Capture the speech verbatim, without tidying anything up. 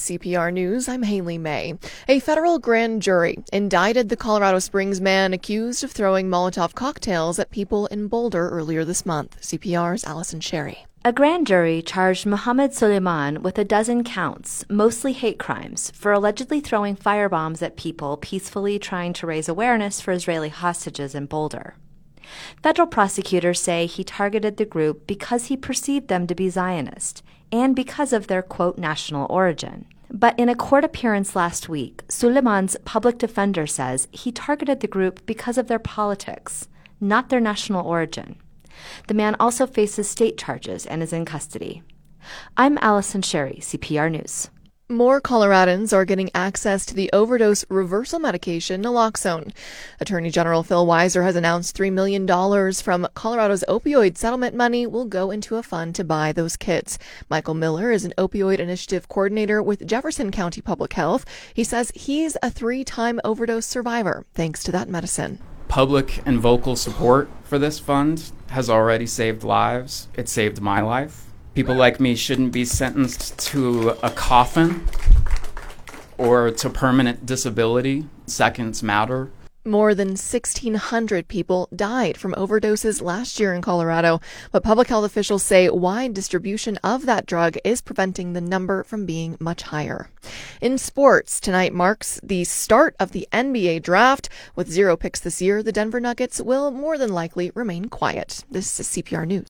C P R News, I'm Haley May. A federal grand jury indicted the Colorado Springs man accused of throwing Molotov cocktails at people in Boulder earlier this month. C P R's Allison Sherry. A grand jury charged Mohammed Suleiman with a dozen counts, mostly hate crimes, for allegedly throwing firebombs at people peacefully trying to raise awareness for Israeli hostages in Boulder. Federal prosecutors say he targeted the group because he perceived them to be Zionist and because of their, quote, national origin. But in a court appearance last week, Suleiman's public defender says he targeted the group because of their politics, not their national origin. The man also faces state charges and is in custody. I'm Allison Sherry, C P R News. More Coloradans are getting access to the overdose reversal medication naloxone. Attorney General Phil Weiser has announced three million dollars from Colorado's opioid settlement money will go into a fund to buy those kits. Michael Miller is an opioid initiative coordinator with Jefferson County Public Health. He says he's a three-time overdose survivor thanks to that medicine. Public and vocal support for this fund has already saved lives. It saved my life. People like me shouldn't be sentenced to a coffin or to permanent disability. Seconds matter. More than sixteen hundred people died from overdoses last year in Colorado, but public health officials say wide distribution of that drug is preventing the number from being much higher. In sports, tonight marks the start of the N B A draft. With zero picks this year, the Denver Nuggets will more than likely remain quiet. This is C P R News.